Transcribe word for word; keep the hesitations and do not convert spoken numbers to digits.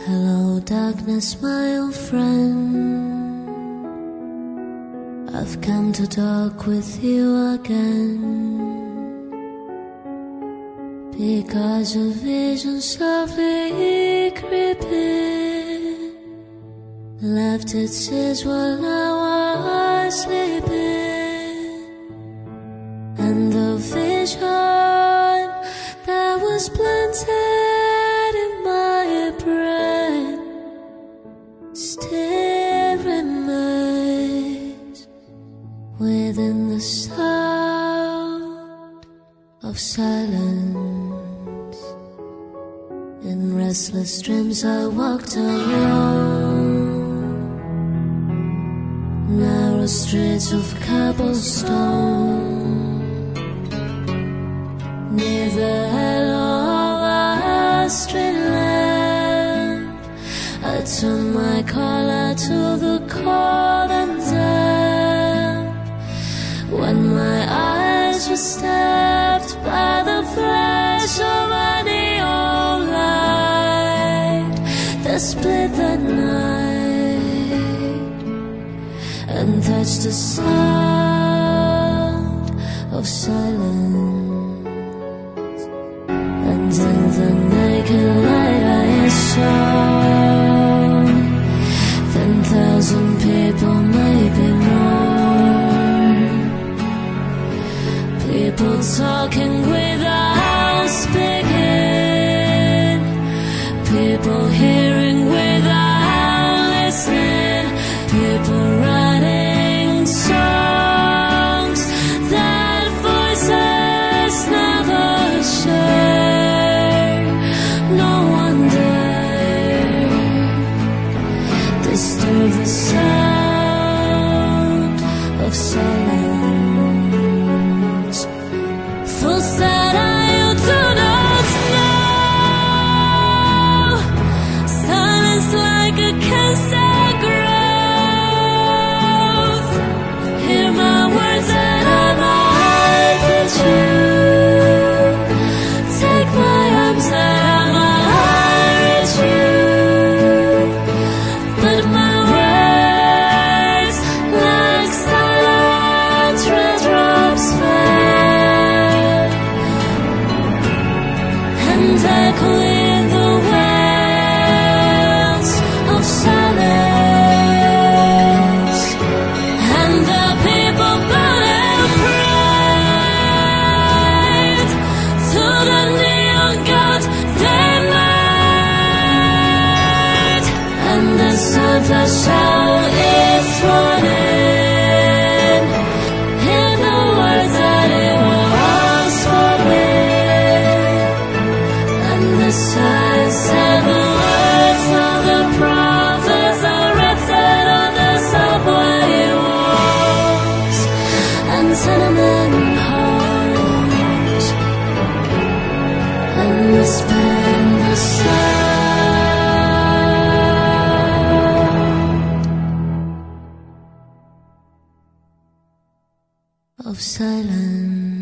Hello darkness, my old friend, I've come to talk with you again, because a vision softly creeping left its seeds while I was sleeping, and the vision that was planted in my brain still remains within the sound of silence. In restless dreams I walked alone, narrow streets of cobblestone, near the halo of a street lamp. I turned my collar to the cold and damp, when my eyes were stabbed by the flash of a neon light that split the night and touched the sound of silence. And in the naked light I saw ten thousand people, maybe more, people talking without speaking, people hearing without listening, people writing songs that voices never share. No wonder disturb the sound of silence. Fools that I you do not know, silence like a cancer grows. Hear my words and I'm alive with you. Take my arms and I'm alive with you. But my words like silent raindrops fell and echo in the wells of silence. And the people bowed and prayed to the neon god they made, and the sun flashed out its warning in the words that it was spoken, and the signs and the words of the prophets are written on the subway walls and tenement halls, and whisper in the sound of silence.